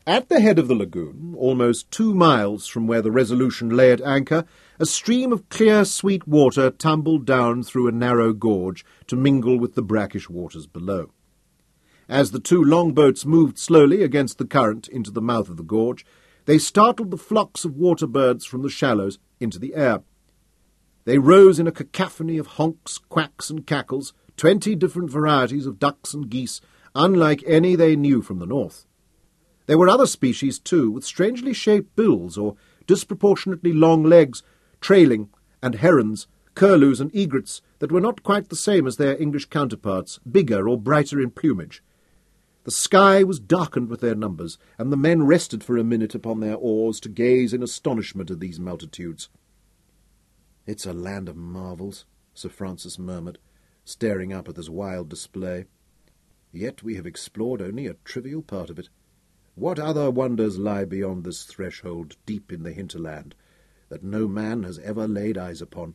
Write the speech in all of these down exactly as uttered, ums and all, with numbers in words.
At the head of the lagoon, almost two miles from where the Resolution lay at anchor, a stream of clear, sweet water tumbled down through a narrow gorge to mingle with the brackish waters below. As the two longboats moved slowly against the current into the mouth of the gorge, they startled the flocks of water birds from the shallows into the air. They rose in a cacophony of honks, quacks, and cackles, twenty different varieties of ducks and geese, unlike any they knew from the north. There were other species, too, with strangely shaped bills or disproportionately long legs, trailing, and herons, curlews, and egrets that were not quite the same as their English counterparts, bigger or brighter in plumage. The sky was darkened with their numbers, and the men rested for a minute upon their oars to gaze in astonishment at these multitudes. "It's a land of marvels," Sir Francis murmured, staring up at this wild display. "Yet we have explored only a trivial part of it. What other wonders lie beyond this threshold, deep in the hinterland, that no man has ever laid eyes upon?"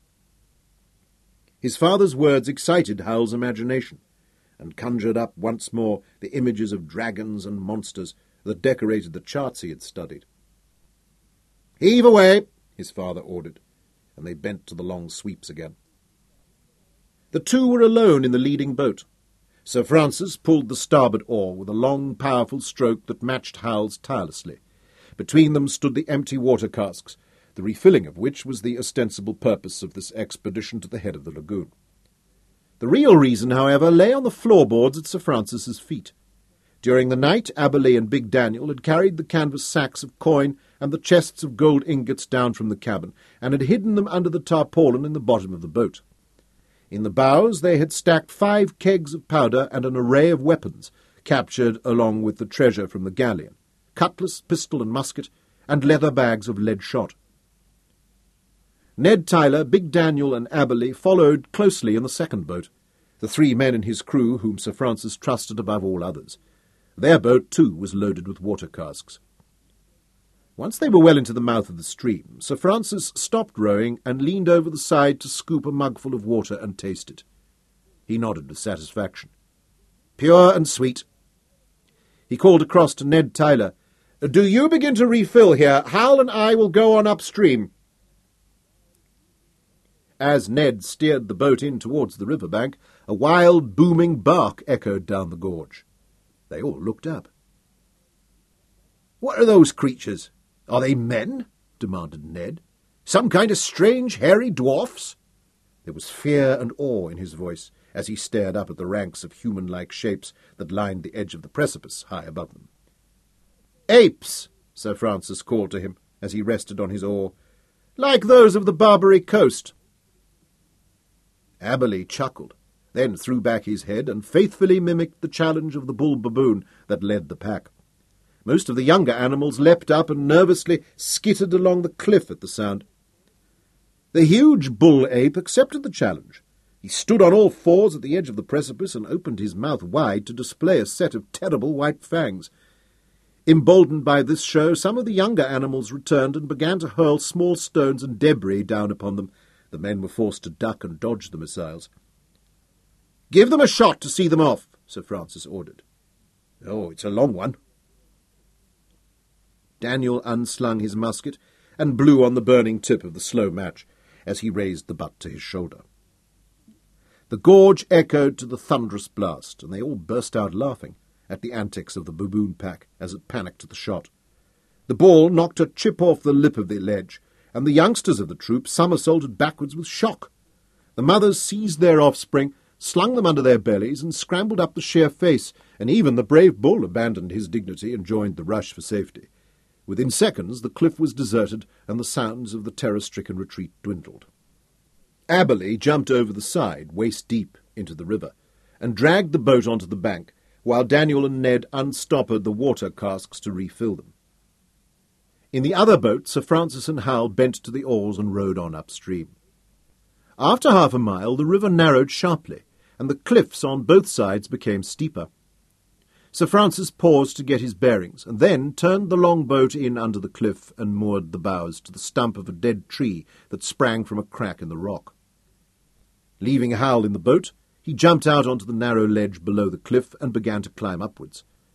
His father's words excited Howell's imagination, and conjured up once more the images of dragons and monsters that decorated the charts he had studied. "Heave away," his father ordered, and they bent to the long sweeps again. The two were alone in the leading boat. Sir Francis pulled the starboard oar with a long, powerful stroke that matched Howell's tirelessly. Between them stood the empty water casks, the refilling of which was the ostensible purpose of this expedition to the head of the lagoon. The real reason, however, lay on the floorboards at Sir Francis's feet. During the night, Aberley and Big Daniel had carried the canvas sacks of coin and the chests of gold ingots down from the cabin, and had hidden them under the tarpaulin in the bottom of the boat. In the bows they had stacked five kegs of powder and an array of weapons, captured along with the treasure from the galleon, cutlass, pistol, and musket, and leather bags of lead shot. Ned Tyler, Big Daniel, and Aberley followed closely in the second boat, the three men in his crew whom Sir Francis trusted above all others. Their boat, too, was loaded with water casks. Once they were well into the mouth of the stream, Sir Francis stopped rowing and leaned over the side to scoop a mugful of water and taste it. He nodded with satisfaction. "Pure and sweet." He called across to Ned Tyler. "Do you begin to refill here? Howell and I will go on upstream." As Ned steered the boat in towards the river bank, a wild, booming bark echoed down the gorge. They all looked up. "What are those creatures? Are they men?" demanded Ned. "Some kind of strange, hairy dwarfs?" There was fear and awe in his voice as he stared up at the ranks of human-like shapes that lined the edge of the precipice high above them. "Apes," Sir Francis called to him as he rested on his oar, "like those of the Barbary coast." Aberley chuckled, then threw back his head and faithfully mimicked the challenge of the bull baboon that led the pack. Most of the younger animals leapt up and nervously skittered along the cliff at the sound. The huge bull ape accepted the challenge. He stood on all fours at the edge of the precipice and opened his mouth wide to display a set of terrible white fangs. Emboldened by this show, some of the younger animals returned and began to hurl small stones and debris down upon them. The men were forced to duck and dodge the missiles. "Give them a shot to see them off," Sir Francis ordered. "Oh, it's a long one." Daniel unslung his musket and blew on the burning tip of the slow match as he raised the butt to his shoulder. The gorge echoed to the thunderous blast, and they all burst out laughing at the antics of the baboon pack as it panicked at the shot. The ball knocked a chip off the lip of the ledge, and the youngsters of the troop somersaulted backwards with shock. The mothers seized their offspring, slung them under their bellies, and scrambled up the sheer face, and even the brave bull abandoned his dignity and joined the rush for safety. Within seconds the cliff was deserted, and the sounds of the terror-stricken retreat dwindled. Aberley jumped over the side, waist-deep, into the river, and dragged the boat onto the bank, while Daniel and Ned unstoppered the water casks to refill them. In the other boat, Sir Francis and Howell bent to the oars and rowed on upstream. After half a mile, the river narrowed sharply, and the cliffs on both sides became steeper. Sir Francis paused to get his bearings, and then turned the long-boat in under the cliff and moored the bows to the stump of a dead tree that sprang from a crack in the rock. Leaving Howell in the boat, he jumped out onto the narrow ledge below the cliff and began to climb upwards.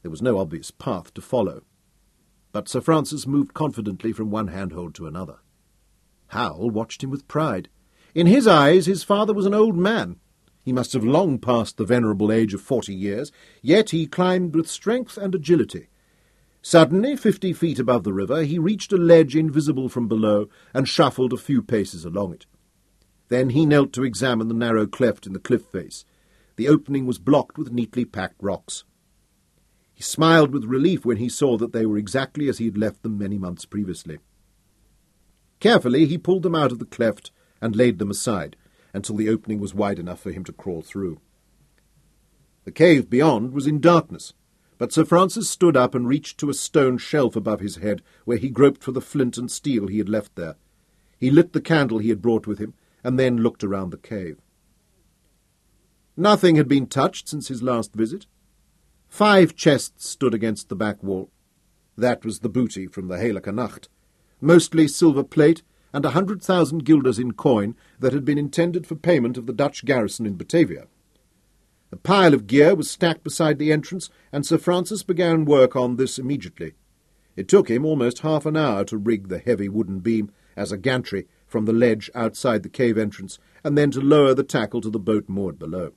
There was no obvious path to follow. But Sir Francis moved confidently from one handhold to another. Hal watched him with pride. In his eyes, his father was an old man. He must have long passed the venerable age of forty years, yet he climbed with strength and agility. Suddenly, fifty feet above the river, he reached a ledge invisible from below and shuffled a few paces along it. Then he knelt to examine the narrow cleft in the cliff face. The opening was blocked with neatly packed rocks. He smiled with relief when he saw that they were exactly as he had left them many months previously. Carefully he pulled them out of the cleft and laid them aside, until the opening was wide enough for him to crawl through. The cave beyond was in darkness, but Sir Francis stood up and reached to a stone shelf above his head, where he groped for the flint and steel he had left there. He lit the candle he had brought with him, and then looked around the cave. Nothing had been touched since his last visit. Five chests stood against the back wall. That was the booty from the Heilige Nacht, mostly silver plate and a hundred thousand guilders in coin that had been intended for payment of the Dutch garrison in Batavia. A pile of gear was stacked beside the entrance, and Sir Francis began work on this immediately. It took him almost half an hour to rig the heavy wooden beam as a gantry from the ledge outside the cave entrance, and then to lower the tackle to the boat moored below.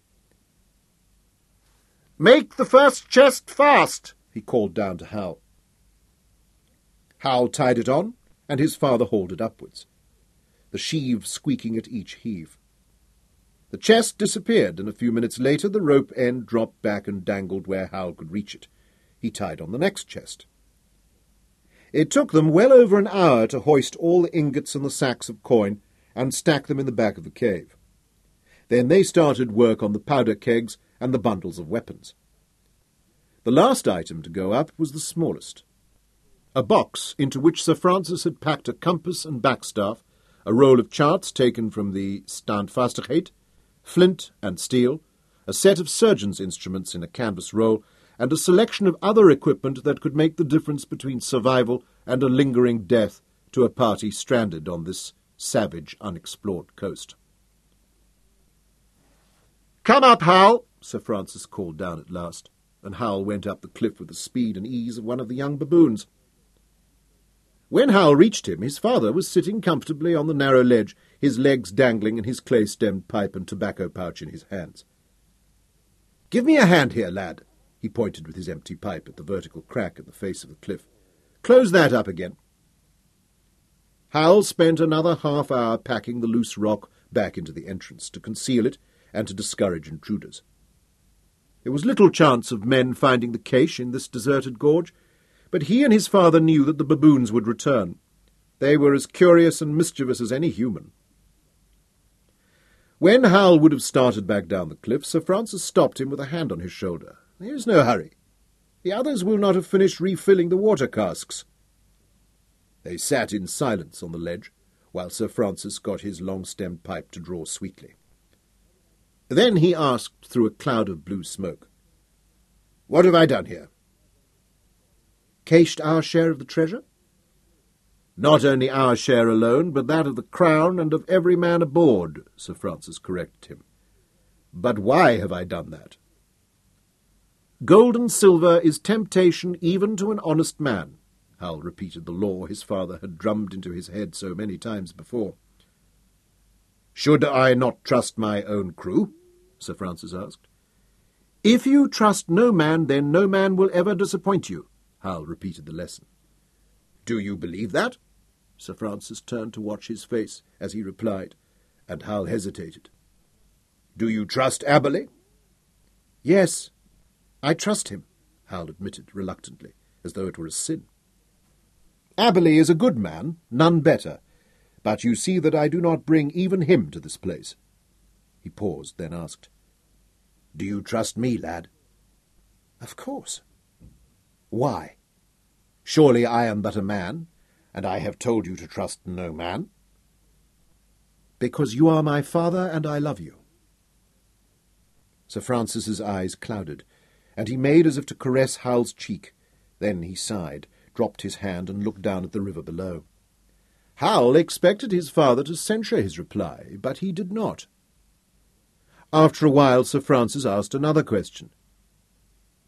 "Make the first chest fast," he called down to Hal. Hal tied it on, and his father hauled it upwards, the sheave squeaking at each heave. The chest disappeared, and a few minutes later the rope end dropped back and dangled where Hal could reach it. He tied on the next chest. It took them well over an hour to hoist all the ingots and the sacks of coin and stack them in the back of the cave. Then they started work on the powder kegs and the bundles of weapons. The last item to go up was the smallest, a box into which Sir Francis had packed a compass and backstaff, a roll of charts taken from the Standvastigheid, flint and steel, a set of surgeon's instruments in a canvas roll, and a selection of other equipment that could make the difference between survival and a lingering death to a party stranded on this savage, unexplored coast. "Come up, Hal," Sir Francis called down at last, and Hal went up the cliff with the speed and ease of one of the young baboons. When Hal reached him, his father was sitting comfortably on the narrow ledge, his legs dangling and his clay-stemmed pipe and tobacco pouch in his hands. "Give me a hand here, lad." He pointed with his empty pipe at the vertical crack in the face of the cliff. "Close that up again." Hal spent another half hour packing the loose rock back into the entrance, to conceal it and to discourage intruders. There was little chance of men finding the cache in this deserted gorge, but he and his father knew that the baboons would return. They were as curious and mischievous as any human. When Hal would have started back down the cliff, Sir Francis stopped him with a hand on his shoulder. "There is no hurry. The others will not have finished refilling the water casks." They sat in silence on the ledge, while Sir Francis got his long-stemmed pipe to draw sweetly. Then he asked through a cloud of blue smoke, "What have I done here?" "Cached our share of the treasure?" "Not only our share alone, but that of the Crown and of every man aboard," Sir Francis corrected him. "But why have I done that?" "Gold and silver is temptation even to an honest man," Hal repeated the law his father had drummed into his head so many times before. "Should I not trust my own crew?" Sir Francis asked. "If you trust no man, then no man will ever disappoint you," Hal repeated the lesson. "Do you believe that?" Sir Francis turned to watch his face as he replied, and Hal hesitated. "Do you trust Aberley?" "Yes, I trust him," Hal admitted reluctantly, as though it were a sin. "Aberley is a good man, none better, but you see that I do not bring even him to this place." He paused, then asked, "Do you trust me, lad?" "Of course." "Why? Surely I am but a man, and I have told you to trust no man." "Because you are my father, and I love you." Sir Francis's eyes clouded, and he made as if to caress Hal's cheek. Then he sighed, dropped his hand, and looked down at the river below. Hal expected his father to censure his reply, but he did not. After a while Sir Francis asked another question.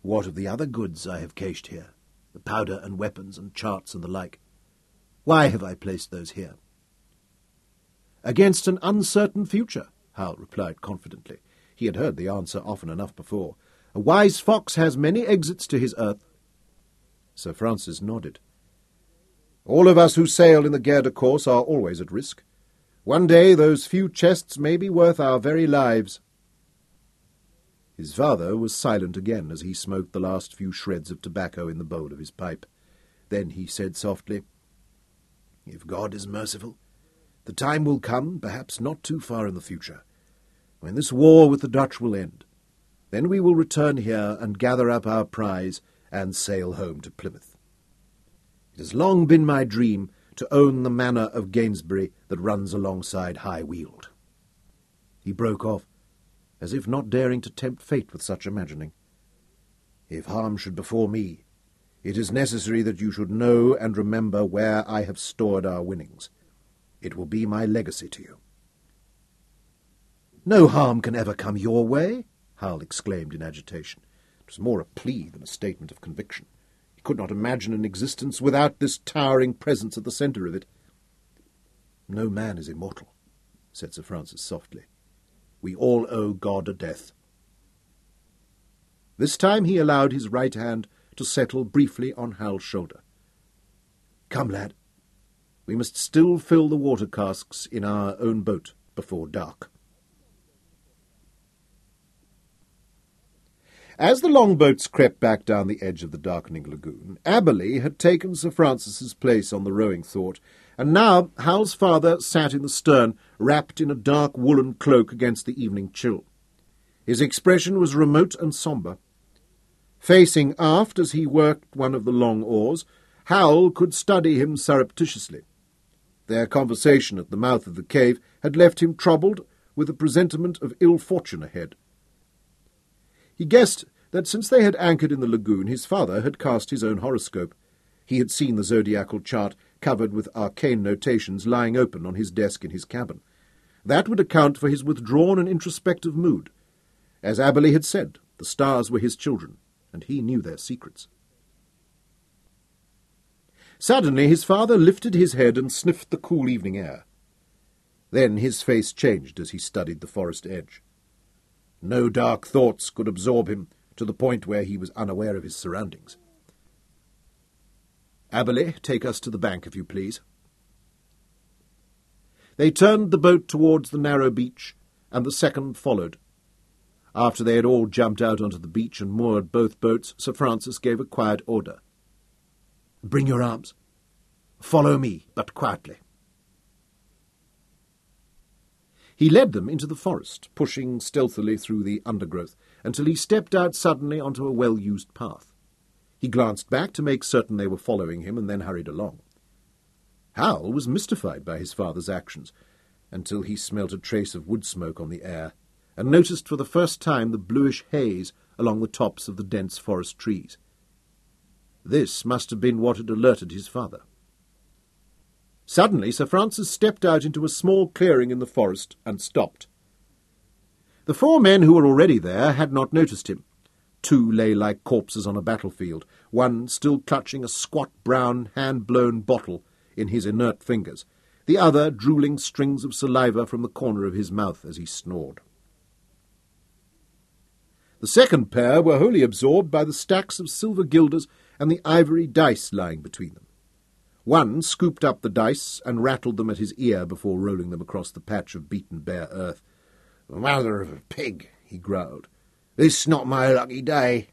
What of the other goods I have cached here, the powder and weapons and charts and the like? Why have I placed those here? Against an uncertain future, Hal replied confidently. He had heard the answer often enough before. A wise fox has many exits to his earth. Sir Francis nodded. All of us who sail in the Guerre de Course are always at risk. One day those few chests may be worth our very lives. His father was silent again as he smoked the last few shreds of tobacco in the bowl of his pipe. Then he said softly, If God is merciful, the time will come, perhaps not too far in the future, when this war with the Dutch will end. Then we will return here and gather up our prize and sail home to Plymouth. It has long been my dream to own the manor of Gainsbury that runs alongside High Weald. He broke off, as if not daring to tempt fate with such imagining. If harm should befall me, it is necessary that you should know and remember where I have stored our winnings. It will be my legacy to you. No harm can ever come your way, Hal exclaimed in agitation. It was more a plea than a statement of conviction. He could not imagine an existence without this towering presence at the centre of it. No man is immortal, said Sir Francis softly. We all owe God a death. This time he allowed his right hand to settle briefly on Hal's shoulder. Come, lad. We must still fill the water casks in our own boat before dark. As the longboats crept back down the edge of the darkening lagoon, Aberley had taken Sir Francis's place on the rowing thwart, and now Hal's father sat in the stern, wrapped in a dark woollen cloak against the evening chill. His expression was remote and sombre. Facing aft as he worked one of the long oars, Hal could study him surreptitiously. Their conversation at the mouth of the cave had left him troubled with a presentiment of ill fortune ahead. He guessed that since they had anchored in the lagoon, his father had cast his own horoscope. He had seen the zodiacal chart covered with arcane notations lying open on his desk in his cabin. That would account for his withdrawn and introspective mood. As Aberley had said, the stars were his children, and he knew their secrets. Suddenly his father lifted his head and sniffed the cool evening air. Then his face changed as he studied the forest edge. No dark thoughts could absorb him to the point where he was unaware of his surroundings. Aberley, take us to the bank, if you please. They turned the boat towards the narrow beach, and the second followed. After they had all jumped out onto the beach and moored both boats, Sir Francis gave a quiet order. Bring your arms. Follow me, but quietly. He led them into the forest, pushing stealthily through the undergrowth, until he stepped out suddenly onto a well-used path. He glanced back to make certain they were following him, and then hurried along. Hal was mystified by his father's actions, until he smelt a trace of wood smoke on the air, and noticed for the first time the bluish haze along the tops of the dense forest trees. This must have been what had alerted his father. Suddenly Sir Francis stepped out into a small clearing in the forest and stopped. The four men who were already there had not noticed him. Two lay like corpses on a battlefield, one still clutching a squat brown hand-blown bottle in his inert fingers, the other drooling strings of saliva from the corner of his mouth as he snored. The second pair were wholly absorbed by the stacks of silver guilders and the ivory dice lying between them. One scooped up the dice and rattled them at his ear before rolling them across the patch of beaten bare earth. "Mother of a pig," he growled. "This not my lucky day."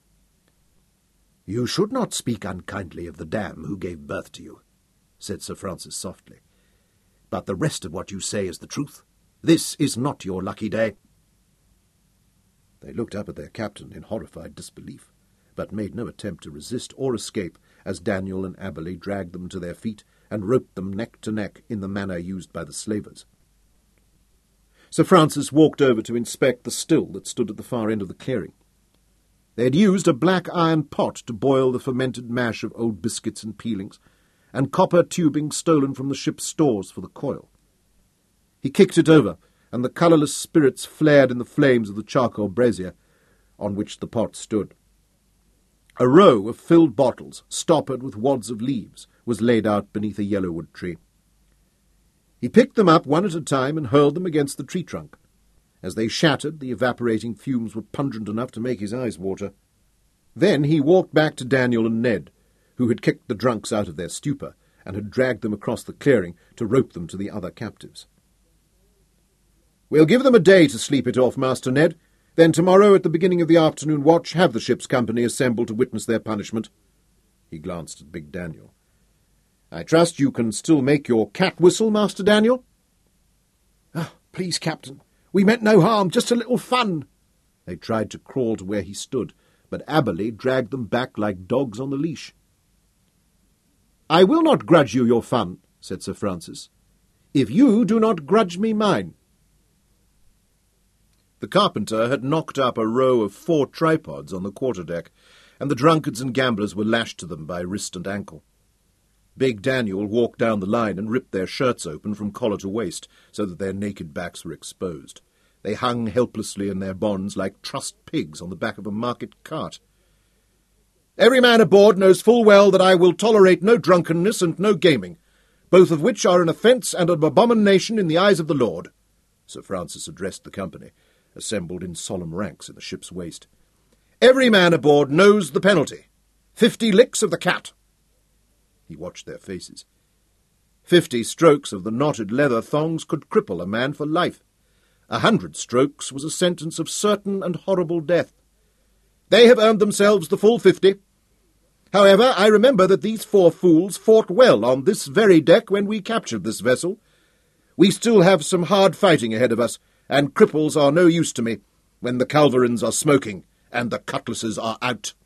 "You should not speak unkindly of the dam who gave birth to you," said Sir Francis softly. "But the rest of what you say is the truth. This is not your lucky day." They looked up at their captain in horrified disbelief, but made no attempt to resist or escape as Daniel and Aberley dragged them to their feet and roped them neck to neck in the manner used by the slavers. Sir Francis walked over to inspect the still that stood at the far end of the clearing. They had used a black iron pot to boil the fermented mash of old biscuits and peelings, and copper tubing stolen from the ship's stores for the coil. He kicked it over, and the colourless spirits flared in the flames of the charcoal brazier on which the pot stood. A row of filled bottles, stoppered with wads of leaves, was laid out beneath a yellowwood tree. He picked them up one at a time and hurled them against the tree trunk. As they shattered, the evaporating fumes were pungent enough to make his eyes water. Then he walked back to Daniel and Ned, who had kicked the drunks out of their stupor and had dragged them across the clearing to rope them to the other captives. "We'll give them a day to sleep it off, Master Ned. Then tomorrow at the beginning of the afternoon watch have the ship's company assemble to witness their punishment." He glanced at Big Daniel. "I trust you can still make your cat whistle, Master Daniel?" "Ah, please, Captain. We meant no harm, just a little fun." They tried to crawl to where he stood, but Aberley dragged them back like dogs on the leash. "I will not grudge you your fun," said Sir Francis, "if you do not grudge me mine." The carpenter had knocked up a row of four tripods on the quarterdeck, and the drunkards and gamblers were lashed to them by wrist and ankle. Big Daniel walked down the line and ripped their shirts open from collar to waist, so that their naked backs were exposed. They hung helplessly in their bonds like trussed pigs on the back of a market cart. "Every man aboard knows full well that I will tolerate no drunkenness and no gaming, both of which are an offence and an abomination in the eyes of the Lord," Sir Francis addressed the company, assembled in solemn ranks in the ship's waist. "Every man aboard knows the penalty. Fifty licks of the cat." He watched their faces. Fifty strokes of the knotted leather thongs could cripple a man for life. A hundred strokes was a sentence of certain and horrible death. They have earned themselves the full fifty. However, I remember that these four fools fought well on this very deck when we captured this vessel. We still have some hard fighting ahead of us, and cripples are no use to me when the culverins are smoking and the cutlasses are out.